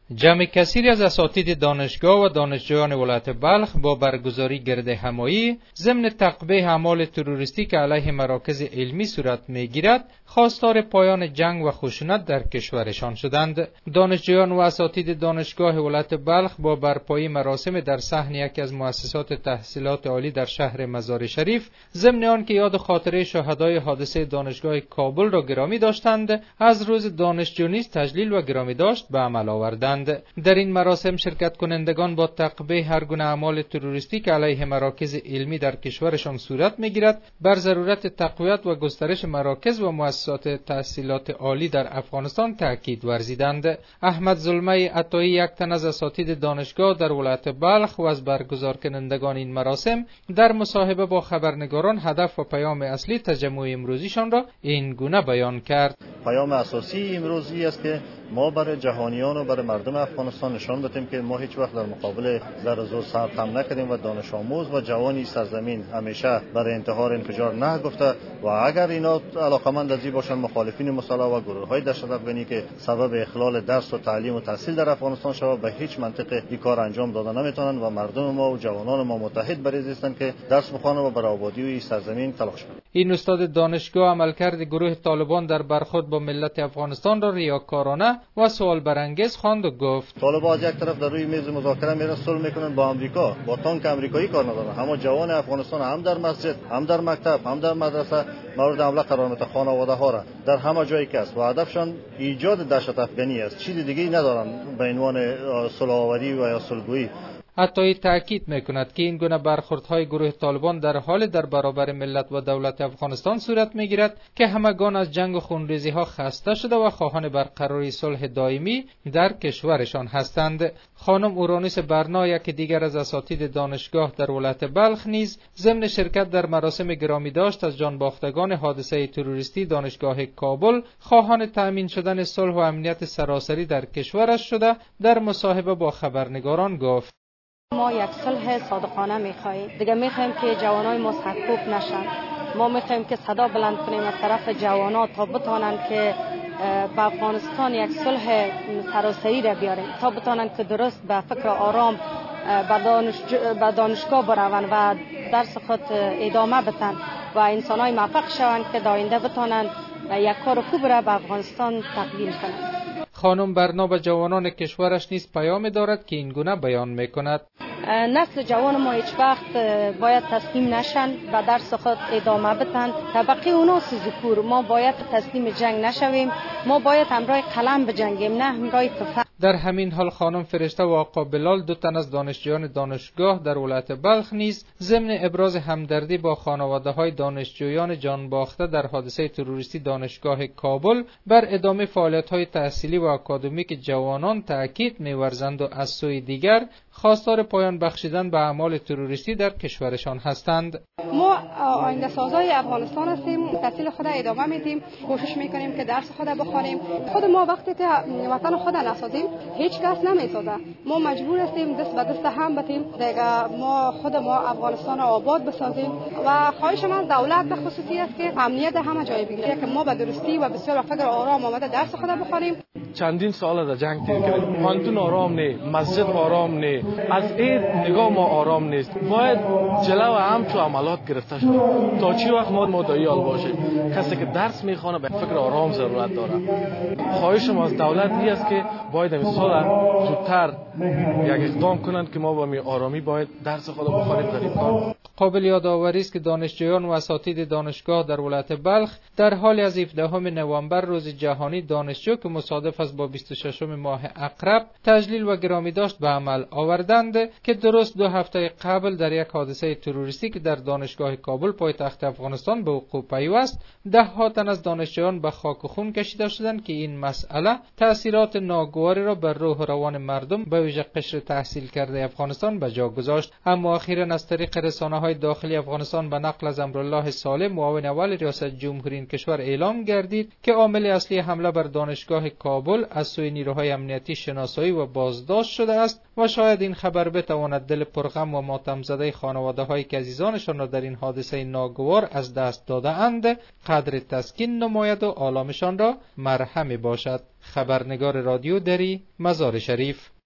جمع کثیری از اساتید دانشگاه و دانشجویان ولایت بلخ با برگزاری گرد همایی ضمن تقبیح اعمال تروریستی که علیه مراکز علمی صورت میگیرد خواستار پایان جنگ و خشونت در کشورشان شدند. دانشجویان و اساتید دانشگاه ولایت بلخ با برپایی مراسم در صحن یکی از مؤسسات تحصیلات عالی در شهر مزار شریف ضمن آن که یاد خاطره شهدای حادثه دانشگاه کابل را گرامی داشتند، از روز دانشجو نیز تجلیل و گرامی داشت به عمل آوردند. در این مراسم شرکت کنندگان با تقبیح هر گونه اعمال تروریستی که علیه مراکز علمی در کشورشان صورت میگیرد بر ضرورت تقویت و گسترش مراکز و مؤسسات تحصیلات عالی در افغانستان تاکید ورزیدند. احمد زلمه عطایی، یک تن از اساتید دانشگاه در ولایت بلخ و از برگزار کنندگان این مراسم، در مصاحبه با خبرنگاران هدف و پیام اصلی تجمع امروزیشان را این گونه بیان کرد. پیام اساسی امروزی است که ما برای جهانیان و برای مردم افغانستان نشان بدیم که ما هیچ وقت در مقابل زر و زور سر خم نکردیم و دانش آموز و جوانی سرزمین همیشه برای انتحار انفجار نه گفته و اگر اینا علاقمند از این باشن مخالفین مسلح و گروه‌های دهشت افغانی که سبب اخلال درس و تعلیم و تحصیل در افغانستان شود به هیچ منطق این کار انجام دادن نمیتونن و مردم ما و جوانان ما متحد برای هستند که درس بخوانند و برای آبادی این سرزمین تلاش کنند. این استاد دانشگاه عملکرد گروه طالبان در برخورد با ملت افغانستان را ریاکارانه و سوال برانگیز خواند و گفت طالبان از یک طرف در روی میز مذاکره میرن صلح میکنن با آمریکا، با تانک آمریکایی کار ندارن، اما جوان افغانستان هم در مسجد، هم در مکتب، هم در مدرسه مورد حمله قرار میدن، خانواده ها را در همه جایی که است و هدفشان ایجاد دهشت افغانی است، چیز دیگه ندارن به عنوان صلح آوری و یا صلحگویی. عطایی تاکید میکند که این گونه برخوردهای گروه طالبان در حال در برابر ملت و دولت افغانستان صورت میگیرد که همگان از جنگ و خونریزی ها خسته شده و خواهان برقراری صلح دائمی در کشورشان هستند. خانم اورانوس برنا، یک دیگر از اساتید دانشگاه در ولایت بلخ، نیز ضمن شرکت در مراسم گرامی داشت از جانباختگان حادثه تروریستی دانشگاه کابل خواهان تأمین شدن صلح و امنیت سراسری در کشورش شده در مصاحبه با خبرنگاران گفت: ما یک صلح صادقانه می‌خواهیم. دیگه می‌خوایم که جوانای ما سرکوب نشن. ما می‌خوایم که صدا بلند کنیم از طرف جوانان تا بتونن که به افغانستان یک صلح سراسری را بیاریم، تا بتونن که درست به فکر آرام به دانشگاه بروند و درس خود ادامه بدن و انسانای موفق شوند که در آینده بتونن یک کار خوب را به افغانستان تقدیم کنند. خانم برنا به جوانان کشورش نیز پیام دارد که این گونه بیان میکند: نسل جوان ما هیچ وقت باید تسلیم نشن، به درس خود ادامه بدن. طبقه اوناس ذکور ما باید تسلیم جنگ نشویم، ما باید همراه قلم بجنگیم نه همراه تفنگ. در همین حال خانم فرشته و آقا بلال، دو تن از دانشجویان دانشگاه در ولایت بلخ، نیز ضمن ابراز همدردی با خانواده‌های دانشجویان جان باخته در حادثه تروریستی دانشگاه کابل بر ادامه فعالیت‌های تحصیلی و اکادمیک جوانان تاکید می‌ورزند و از سوی دیگر خواستار پایان بخشیدن به اعمال تروریستی در کشورشان هستند. ما آینده سازای افغانستان هستیم، تحصیل خود ادامه میدیم، کوشش میکنیم که درس خود بخوانیم. خود ما وقتی که وطن خود نسازیم هیچ کس نمیسازه، ما مجبور هستیم دست به دست هم بدیم دیگه ما افغانستان را آباد بسازیم و خواهش من دولت به خصوصی است که امنیت همه جای بگیره که ما به درستی و بسیار فکر آرام آمده درس خود بخوانیم. چندین سال در جنگ تیر کردیم، خانتون آرام نه، مسجد آرام نه، از این نگاه ما آرام نیست. باید جلو همچو عملات گرفته شد تا چی وقت ما دایال باشیم. کسی که درس میخوانه به فکر آرام ضرورت داره. خواهش ما از دولت این است که باید این سال زودتر یک اقدام کنند که ما با می آرامی باید درس خود بخوانیم در این کار. قابل یادآوری است که دانشجویان و اساتید دانشگاه در ولایت بلخ در حال از 17 نوامبر روز جهانی دانشجو که مصادف است با 26 ماه عقرب تجلیل و گرامی داشت به عمل آوردند که درست 2 هفته قبل در یک حادثه تروریستی که در دانشگاه کابل پایتخت افغانستان به وقوع پیوست 10 تن از دانشجویان به خاک و خون کشیده شدند که این مسئله تأثیرات ناگواری را بر روح و روان مردم به ویژه قشر تحصیل کرده افغانستان به جا گذاشت. اما اخیراً از طریق رسانه‌های داخلی افغانستان به نقل از امرالله صالح معاون اول ریاست جمهوری این کشور اعلام گردید که عامل اصلی حمله بر دانشگاه کابل کابل از سوی نیروهای امنیتی شناسایی و بازداشت شده است و شاید این خبر بتواند دل پرغم و ماتم زده خانواده‌هایی که عزیزانشان را در این حادثه ناگوار از دست داده‌اند قدر تسکین نماید و آلامشان را مرهم باشد. خبرنگار رادیو دری، مزار شریف.